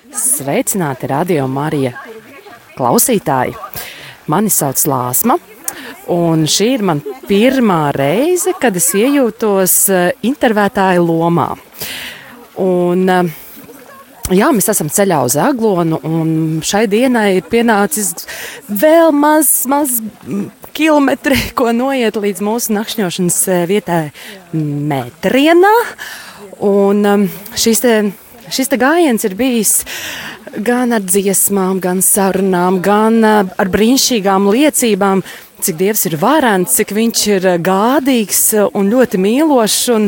Sveicināti Radio Marija klausītāji! Mani sauc Lāsma, un šī ir man pirmā reize, kad es iejūtos intervētāja lomā. Un, mēs esam ceļā uz Aglonu, un šai dienai ir pienācis vēl maz kilometri, ko noiet līdz mūsu nakšņošanas vietai Mētrienā. Un šis te gājiens ir bijis gan ar dziesmām, gan sarunām, gan ar brīnišķīgām liecībām, cik Dievs ir varens, cik viņš ir gādīgs un ļoti mīlošs.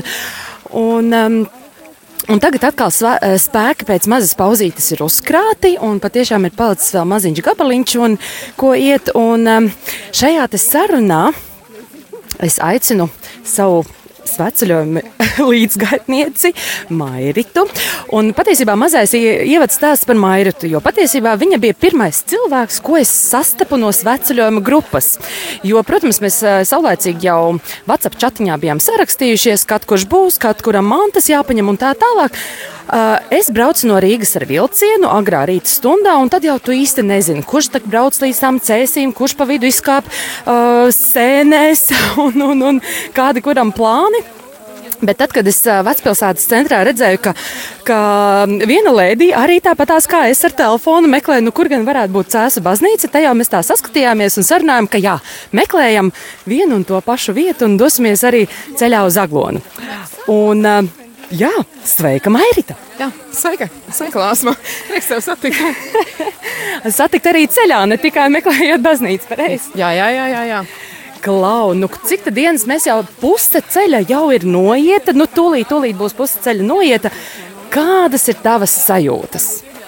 Un tagad atkal spēki pēc mazas pauzītes ir uzkrāti, un patiešām ir palicis vēl maziņš gabaliņš, un ko iet. Un šajā te sarunā es aicinu savu sveceļojuma līdzgaitnieci Mairitu. Un patiesībā mazais ievads stāsts par Mairitu, jo patiesībā viņa bija pirmais cilvēks, ko es sastapu no sveceļojuma grupas. Jo, protams, mēs saulēcīgi jau WhatsApp čatiņā bijām sarakstījušies, kad kurš būs, kad kuram mantas jāpaņem un tā tālāk. Es braucu no Rīgas ar vilcienu agrā rīta stundā, un tad jau tu īsti nezini, kurš tak brauc līdz tām cēsīm, kurš pa vidu izkāp sēnēs un kādi kuram plāni. Bet tad, kad es vecpilsētas centrā redzēju, ka viena lēdija arī tāpatās kā es ar telefonu meklēju, kur gan varētu būt Cēsu baznīca, tajā mēs tā saskatījāmies un sarunājām, ka jā, meklējam vienu un to pašu vietu un dosimies arī ceļā uz Aglonu. Un jā, sveika, Mairita! Jā, sveika, Lāsma. Prieks tev satikt. Satikt arī ceļā, ne tikai meklējot baznīcu, pareizi? Jā. Klau, cik tad dienas mēs jau puse ceļa jau ir noieta, tūlīt būs puse ceļa noieta. Kādas ir tavas sajūtas?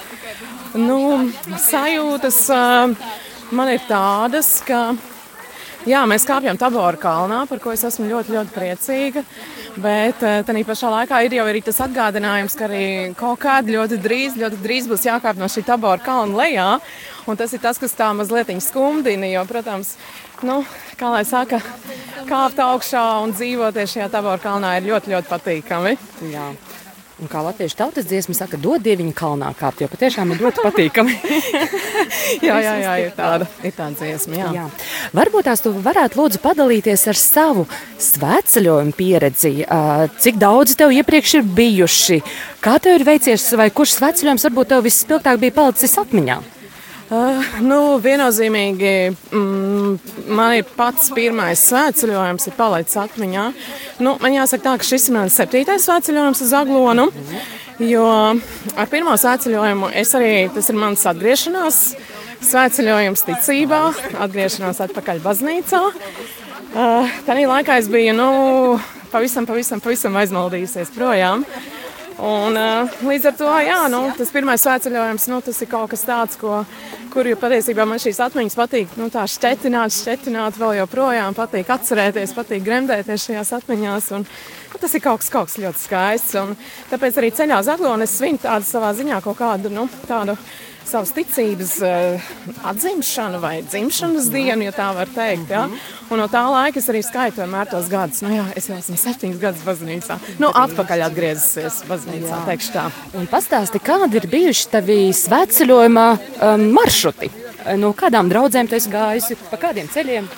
Sajūtas man ir tādas, ka mēs kāpjam Tabora kalnā, par ko es esmu ļoti, ļoti priecīga. Bet tanī pašā laikā ir jau arī tas atgādinājums, ka arī kaut kādi ļoti drīz būs jākāp no šī Tabora kalna lejā. Un tas ir tas, kas tā mazlietiņ skumdina, jo, protams, kā lai saka, kāpt augšā un dzīvoties šajā Tabora kalnā ir ļoti, ļoti patīkami. Jā. Un kā latviešu tautas dziesma saka, dod Dieviņu kalnā kāpt, jo patiešām ir ļoti patīkami. jā, ir tāda dziesma, jā. Varbūt tās tu varētu lūdzu padalīties ar savu svētceļojumu pieredzi. Cik daudz tev iepriekš ir bijuši? Kā tev ir veicies, vai kurš svētceļojums varbūt tev visspilgtāk bija palicis atmiņā? Viennozīmīgi man ir pats pirmais svētceļojums ir palicis atmiņā. Man jāsaka tā, ka šis ir mans 7. svētceļojums uz Aglonu, jo ar pirmo svētceļojumu tas ir mans atgriešanās svētceļojums ticībā, atgriešanās atpakaļ baznīcā. Tanī laikā es biju pavisam aizmaldījusies projām. Un līdz ar to, tas pirmais svētceļojums, tas ir kaut kas tāds, kur patiesībā man šīs atmiņas patīk, tā šķetināt vēl joprojām, patīk atcerēties, patīk gremdēties šajās atmiņās, un tas ir kaut kas ļoti skaists, un tāpēc arī ceļā uz Aglonu es svinu tādu savā ziņā kaut kādu, tādu savas ticības atzimšanu vai dzimšanas dienu, ja tā var teikt, ja? Un no tā laika es arī skaitu vienmēr tos gadus. Es jau esmu 7 gadus baznīcā. Atpakaļ atgriezusies baznīcā, teikšu tā. Un pastāsti, kādi ir bijuši tavi svētceļojuma maršruti? No kādām draudzēm tu esi gājusi, pa kādiem ceļiem?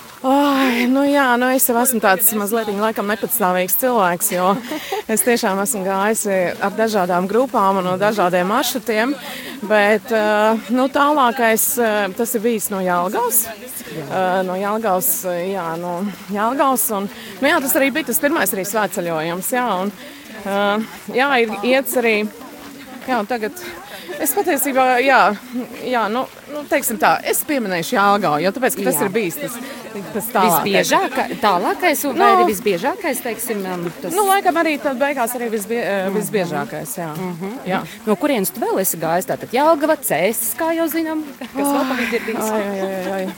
Es jau esmu tāds mazliet laikam nepatstāvīgs cilvēks, jo es tiešām esmu gājusi ar dažādām grupām un no dažādiem maršrutiem, bet tālākais tas ir bijis no Jelgavas. No Jelgavas, un tas arī bija tas pirmais arī svētceļojums, ir iets arī, tagad es patiesībā, teiksim tā, es pieminēšu Jelgavu, jo tāpēc, ka tas ir bijis tas tālākais, vai arī visbiežākais, teiksim, tas... Laikam arī tad beigās arī visbiežākais, jā. No kurienes tu vēl esi gājis? Tātad Jelgava, Cēsis, kā jau zinām, kas vēl pavīd ir bijis?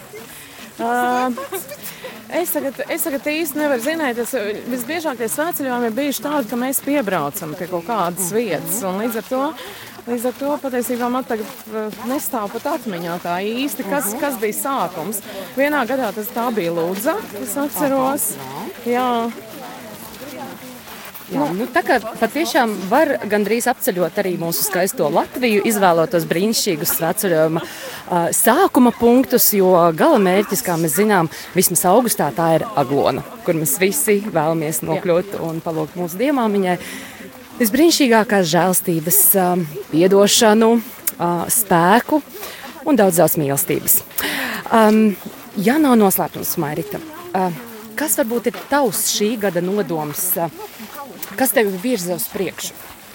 Es tagad īsti nevaru zināt, visbiežākie svētceļojumi ir bijuši tādi, ka mēs piebraucam pie kaut kādas vietas, un līdz ar to patiesībā man tagad nestāv pat atmiņā tā īsti, kas bija sākums. Vienā gadā tā bija Lūdza, es atceros. Jā. Jā, tā kā patiešām var gandrīz apceļot arī mūsu skaisto Latviju, izvēlotos brīnišķīgus svētceļojuma sākuma punktus, jo gala mērķis, kā mēs zinām, vismaz augustā tā ir Aglona, kur mēs visi vēlamies nokļūt un palūgt mūsu dievmāmiņai visbrīnišķīgākās žēlstības, piedošanu, spēku un daudz mīlestības. Ja nav noslēpums, Mairita, kas varbūt ir tavs šī gada nodoms? Kas tev virza uz priekšu?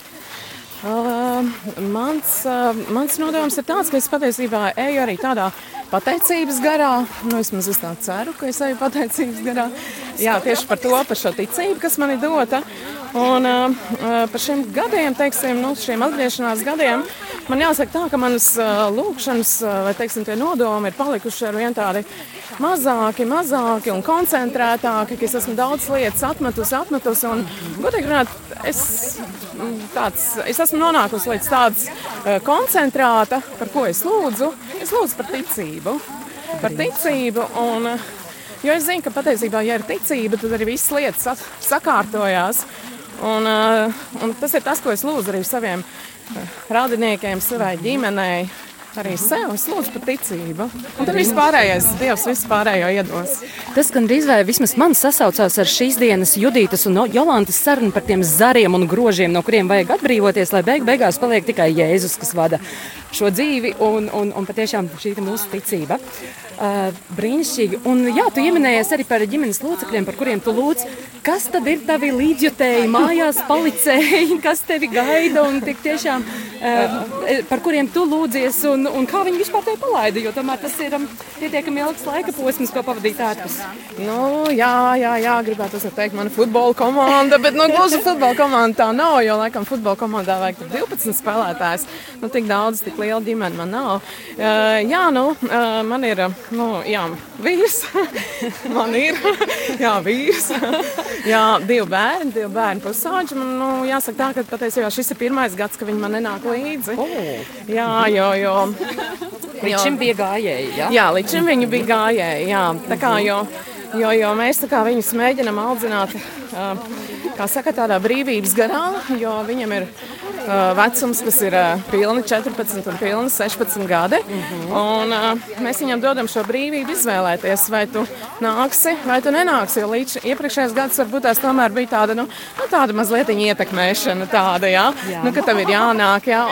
Mans nodoms ir tāds, ka es patiesībā eju arī tādā pateicības garā. Vismaz es tā ceru, ka es eju pateicības garā. Jā, tieši par šo ticību, kas man ir dota. Un par šiem gadiem, šiem atgriešanās gadiem, man jāsaka tā, ka manas lūkšanas vai, tie nodomi ir palikuši ar vien tādi mazāki un koncentrētāki, ka es esmu daudz lietas atmetusi un, godīgi runāt, es esmu nonākusi līdz tādas koncentrēta, par ko es lūdzu par ticību. Jo es zinu, ka patiesībā, ja ir ticība, tad arī visas lietas sakārtojās. Un tas ir tas, ko es lūdzu arī saviem radiniekiem, savai ģimenei, arī sev. Es lūdzu par ticību. Un tad vispārējais, Dievs vispārējo iedos. Tas gandrīz vai vismaz man sasaucās ar šīs dienas Judītas un Jolantas sarunu par tiem zariem un grožiem, no kuriem vajag atbrīvoties, lai beigās paliek tikai Jēzus, kas vada šo dzīvi un patiešām šī mūsu ticība. Brīnišķīgi. Un jā, tu ieminējies arī par ģimenes locekļiem, par kuriem tu lūdz. Kas tad ir tavi līdzjutēji, mājās palicēji, kas tevi gaida un tik tiešām par kuriem tu lūdzies un kā viņi vispār tevi palaida, jo tomēr tas ir pietiekami ilgs laika posms, ko pavadīt ārpus. Jā, gribētu teikt, mana futbola komanda, bet gluži futbola komanda tā nav, jo laikam futbola komandā vajag 12 spēlētājs. Tik daudz, tik liela ģimene man nav. Man ir vīrs. Man ir vīrs. Jā, divi bērni pusauģi. Man jāsaka tā, ka patiesībā šis ir pirmais gads, ka viņi man nenāk līdzi. Jā, jo. Līdz šim bija gājēji, jā? Jā, līdz šim viņi bija gājēji, jā. Tā kā, jo mēs tā kā viņus mēģinam audzināt, kā saka, tādā brīvības garā, jo viņam ir vecums, kas ir pilni 14 un pilni 16 gadi. Un mēs viņam dodam šo brīvību izvēlēties, vai tu nāksi, vai tu nenāksi. Jo līdz iepriekšējais gads varbūt tās tomēr bija tāda, tāda mazliet ietekmēšana tāda, jā. Ka tev ir jānāk, jā.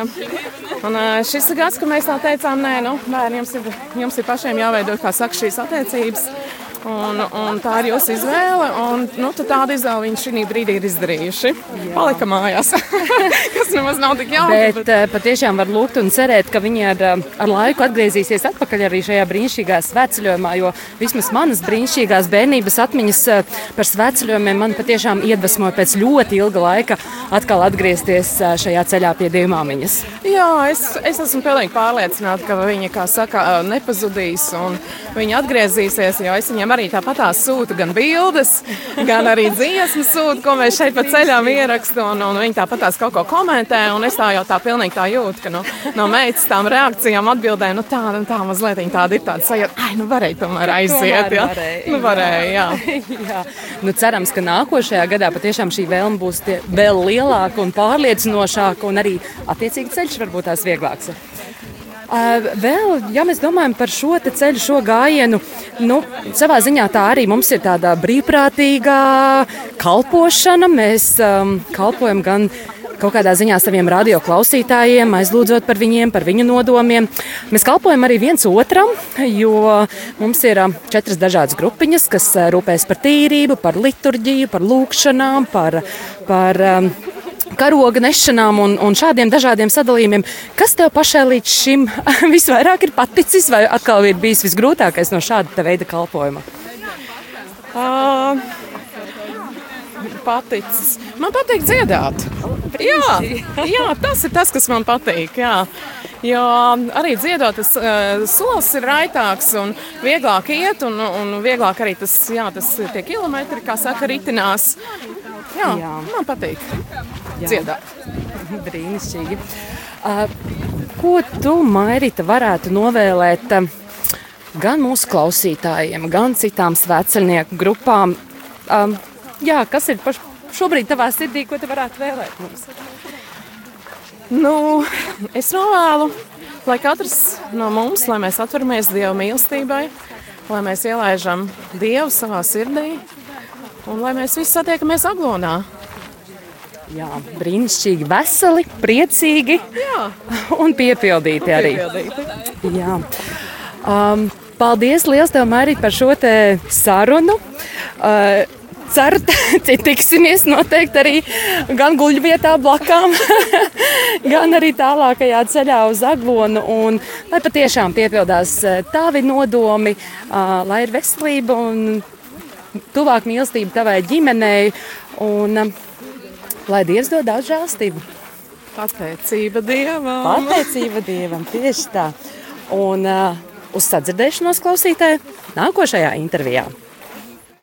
Un šis ir gads, ka mēs tā teicām, bērni, jums ir pašiem jāveido, kā saka, šīs attiecības. Un tā ir jūsu izvēle, un tādu izvēli viņi šī brīdī ir izdarījuši. Palika mājās, kas nemaz nav tik jauki. Bet patiešām var lūgt un cerēt, ka viņi ar laiku atgriezīsies atpakaļ arī šajā brīnišķīgā svētceļojumā, jo vismaz manas brīnišķīgās bērnības atmiņas par svētceļojumiem man patiešām iedvesmoja pēc ļoti ilga laika atkal atgriezties šajā ceļā pie dievmāmiņas. Jā, es esmu pilnīgi pārliecināta, ka viņi, kā saka, nepazudīs un viņi atgriezīsies, jo es viņiem arī tāpatās sūtu gan bildes, gan arī dziesmu sūtu, ko mēs šeit pa ceļām ierakstu, un viņi tāpatās kaut ko komentē, un es tā jau tā pilnīgi tā jūtu, ka no meitas tām reakcijām atbildē, tā mazliet tāda ir tāda sajūta, varēja tomēr aiziet, jā. Varēja, jā. Cerams, ka nākošajā gadā patiešām šī vēlme būs vēl lielāka un pārliecinošāka, un arī attiecīgi ceļš varbūt tās vieglāks. Vēl, ja mēs domājam par šo ceļu, šo gājienu, savā ziņā tā arī mums ir tāda brīvprātīgā kalpošana. Mēs kalpojam gan kaut kādā ziņā saviem radioklausītājiem, aizlūdzot par viņiem, par viņu nodomiem. Mēs kalpojam arī viens otram, jo mums ir 4 dažādas grupiņas, kas rūpēs par tīrību, par liturģiju, par lūkšanām, par karoga nešanām un šādiem dažādiem sadalījumiem. Kas tev pašai līdz šim visvairāk ir paticis vai atkal ir bijis visgrūtākais no šāda veida kalpojuma? Paticis. Man patīk dziedāt. Jā, tas ir tas, kas man patīk. Jā. Jo arī dziedot, solis ir raitāks un vieglāk iet un vieglāk arī tas tie kilometri, kā saka, ritinās. Jā. Man patīk dziedāt. Brīnišķīgi. Ko tu, Mairita, varētu novēlēt gan mūsu klausītājiem, gan citām svētceļnieku grupām? Kas ir šobrīd tavā sirdī, ko tu varētu vēlēt mums? Nu, es novēlu, lai katrs no mums, lai mēs atveramies Dieva mīlestībai, lai mēs ielaižam Dievu savā sirdī un lai mēs visi satiekamies Aglonā. Jā, brīnišķīgi, veseli, priecīgi un piepildīti arī. Jā. Paldies liels tev, Mairīt, par šo te sarunu. Ceru, tiksimies noteikti arī gan guļvietā blakām, gan arī tālākajā ceļā uz Aglonu. Un lai patiešām piepildās tavi nodomi, lai ir veselība un tuvāk mīlestība tavai ģimenei. Un lai Dievs dod daudz žēlstību. Pateicība Dievam. Pateicība Dievam, tieši tā. Un uz sadzirdēšanos klausītāji nākošajā intervijā.